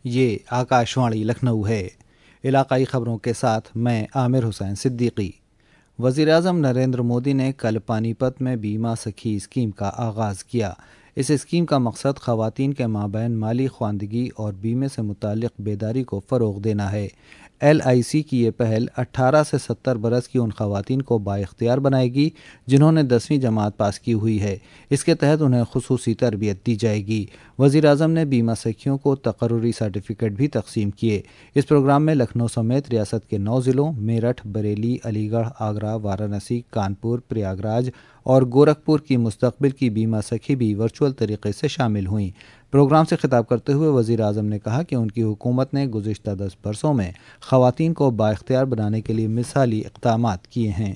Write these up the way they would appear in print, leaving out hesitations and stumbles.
یہ آکاشوانی لکھنؤ ہے۔ علاقائی خبروں کے ساتھ میں عامر حسین صدیقی۔ وزیراعظم نریندر مودی نے کل پانی پت میں بیمہ سکھی اسکیم کا آغاز کیا۔ اس اسکیم کا مقصد خواتین کے مابین مالی خواندگی اور بیمے سے متعلق بیداری کو فروغ دینا ہے۔ LIC کی یہ پہل 18 سے 70 برس کی ان خواتین کو بااختیار بنائے گی جنہوں نے 10ویں جماعت پاس کی ہوئی ہے۔ اس کے تحت انہیں خصوصی تربیت دی جائے گی۔ وزیراعظم نے بیمہ سکھیوں کو تقرری سرٹیفکیٹ بھی تقسیم کیے۔ اس پروگرام میں لکھنؤ سمیت ریاست کے 9 ضلعوں میرٹھ، بریلی، علی گڑھ، آگرہ، وارانسی، کانپور، پریاگراج اور گورکھپور کی مستقبل کی بیمہ سکھی بھی ورچوئل طریقے سے شامل ہوئیں۔ پروگرام سے خطاب کرتے ہوئے وزیر اعظم نے کہا کہ ان کی حکومت نے گزشتہ 10 برسوں میں خواتین کو بااختیار بنانے کے لیے مثالی اقدامات کیے ہیں۔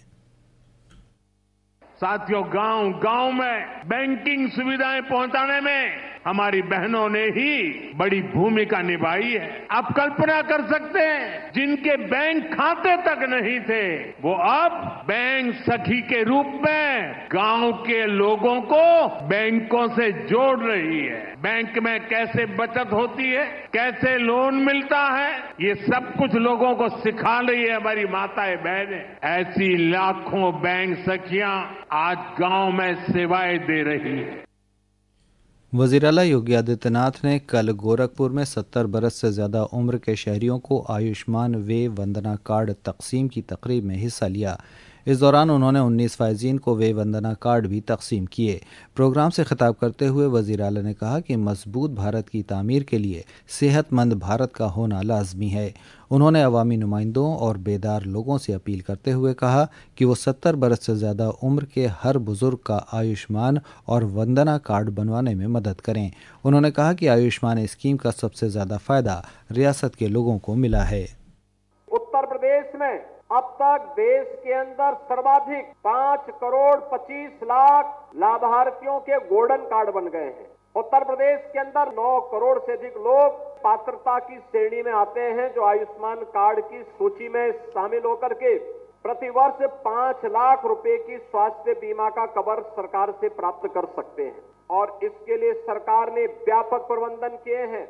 ساتھیوں، گاؤں گاؤں میں بینکنگ سویدھائیں پہنچانے میں ہماری بہنوں نے ہی بڑی بھومکا نبھائی ہے۔ آپ کلپنا کر سکتے ہیں جن کے بینک کھاتے تک نہیں تھے وہ اب بینک سکھی کے روپ میں گاؤں کے لوگوں کو بینکوں سے جوڑ رہی ہے۔ بینک میں کیسے بچت ہوتی ہے، کیسے لون ملتا ہے، یہ سب کچھ لوگوں کو سکھا رہی ہے ہماری ماتائیں بہنیں۔ ایسی لاکھوں بینک سکھیاں آج گاؤں میں سیوائیں دے رہی ہیں۔ وزیراعلیٰ یوگی آدتیہ ناتھ نے کل گورکھپور میں 70 برس سے زیادہ عمر کے شہریوں کو آیوشمان وے وندنا کارڈ تقسیم کی تقریب میں حصہ لیا۔ اس دوران انہوں نے 19 فائزین کو وے وندنا کارڈ بھی تقسیم کیے۔ پروگرام سے خطاب کرتے ہوئے وزیر اعلیٰ نے کہا کہ مضبوط بھارت کی تعمیر کے لیے صحت مند بھارت کا ہونا لازمی ہے۔ انہوں نے عوامی نمائندوں اور بیدار لوگوں سے اپیل کرتے ہوئے کہا کہ وہ 70 برس سے زیادہ عمر کے ہر بزرگ کا آیوشمان اور وندنا کارڈ بنوانے میں مدد کریں۔ انہوں نے کہا کہ آیوشمان اسکیم کا سب سے زیادہ فائدہ ریاست کے لوگوں کو ملا ہے۔ اتر پردیش میں اب تک دیش کے اندر سروادھک 5 کروڑ 25 لاکھ لابھارتھیوں کے گولڈن کارڈ بن گئے ہیں۔ اتر پردیش کے اندر 9 کروڑ سے ادھک لوگ پاترتا کی شرینی میں آتے ہیں جو آیوشمان کارڈ کی سوچی میں شامل ہو کر کے پرتی ورش 5 لاکھ روپے کی سواستھ بیمہ کا کور سرکار سے پراپت کر سکتے ہیں اور اس کے لیے سرکار نے ویاپک پربندھن کیے ہیں۔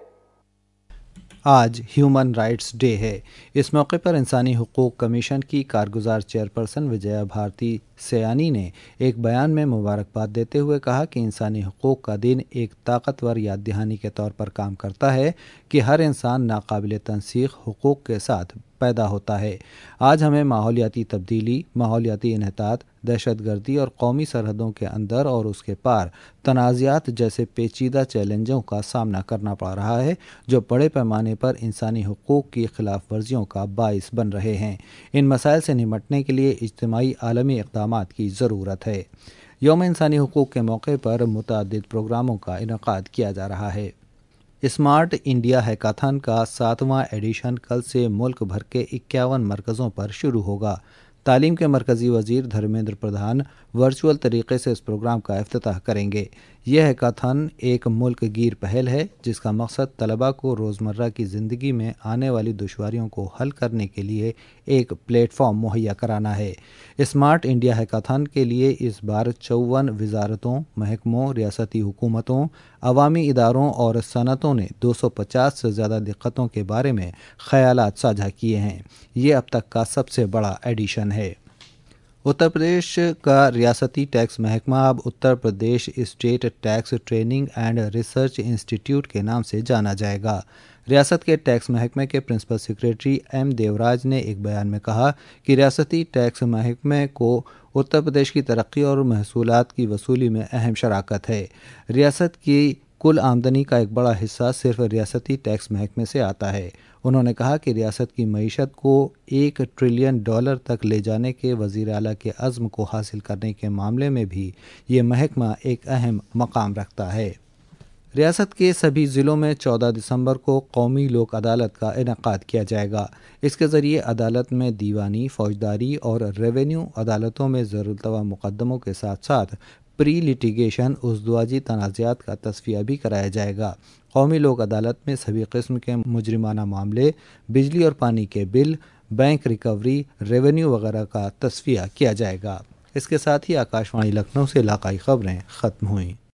آج ہیومن رائٹس ڈے ہے۔ اس موقع پر انسانی حقوق کمیشن کی کارگزار چیئرپرسن وجیا بھارتی سیانی نے ایک بیان میں مبارکباد دیتے ہوئے کہا کہ انسانی حقوق کا دن ایک طاقتور یاد دہانی کے طور پر کام کرتا ہے کہ ہر انسان ناقابل تنسیق حقوق کے ساتھ پیدا ہوتا ہے۔ آج ہمیں ماحولیاتی تبدیلی، ماحولیاتی انحطاط، دہشت گردی اور قومی سرحدوں کے اندر اور اس کے پار تنازعات جیسے پیچیدہ چیلنجوں کا سامنا کرنا پڑ رہا ہے جو بڑے پیمانے پر انسانی حقوق کی خلاف ورزیوں کا باعث بن رہے ہیں۔ ان مسائل سے نمٹنے کے لیے اجتماعی عالمی اقدامات کی ضرورت ہے۔ یوم انسانی حقوق کے موقع پر متعدد پروگراموں کا انعقاد کیا جا رہا ہے۔ اسمارٹ انڈیا ہیکاتھن کا 7واں ایڈیشن کل سے ملک بھر کے 51 مرکزوں پر شروع ہوگا۔ تعلیم کے مرکزی وزیر دھرمیندر پردھان ورچوئل طریقے سے اس پروگرام کا افتتاح کریں گے۔ یہ ہیکاتھن ایک ملک گیر پہل ہے جس کا مقصد طلباء کو روزمرہ کی زندگی میں آنے والی دشواریوں کو حل کرنے کے لیے ایک پلیٹ فارم مہیا کرانا ہے۔ اسمارٹ انڈیا ہیکاتھن کے لیے اس بار 54 وزارتوں، محکموں، ریاستی حکومتوں، عوامی اداروں اور صنعتوں نے 250 سے زیادہ دقتوں کے بارے میں خیالات ساجھا کیے ہیں۔ یہ اب تک کا سب سے بڑا ایڈیشن ہے۔ اتر پردیش کا ریاستی ٹیکس محکمہ اب Uttar Pradesh state tax training and research institute کے نام سے جانا جائے گا۔ ریاست کے ٹیکس محکمے کے پرنسپل سیکریٹری ایم دیوراج نے ایک بیان میں کہا کہ ریاستی ٹیکس محکمے کو اتر پردیش کی ترقی اور محصولات کی وصولی میں اہم شراکت ہے۔ ریاست کی کل آمدنی کا ایک بڑا حصہ صرف ریاستی ٹیکس محکمے سے آتا ہے۔ انہوں نے کہا کہ ریاست کی معیشت کو $1 ٹریلین تک لے جانے کے وزیر اعلیٰ کے عزم کو حاصل کرنے کے معاملے میں بھی یہ محکمہ ایک اہم مقام رکھتا ہے۔ ریاست کے سبھی ضلعوں میں 14 دسمبر کو قومی لوک عدالت کا انعقاد کیا جائے گا۔ اس کے ذریعے عدالت میں دیوانی، فوجداری اور ریونیو عدالتوں میں زیر التوا مقدموں کے ساتھ ساتھ پری لیٹیگیشن ازدواجی تنازعات کا تصفیہ بھی کرایا جائے گا۔ قومی لوک عدالت میں سبھی قسم کے مجرمانہ معاملے، بجلی اور پانی کے بل، بینک ریکوری، ریونیو وغیرہ کا تصفیہ کیا جائے گا۔ اس کے ساتھ ہی آکاشوانی لکھنؤ سے علاقائی خبریں ختم ہوئیں۔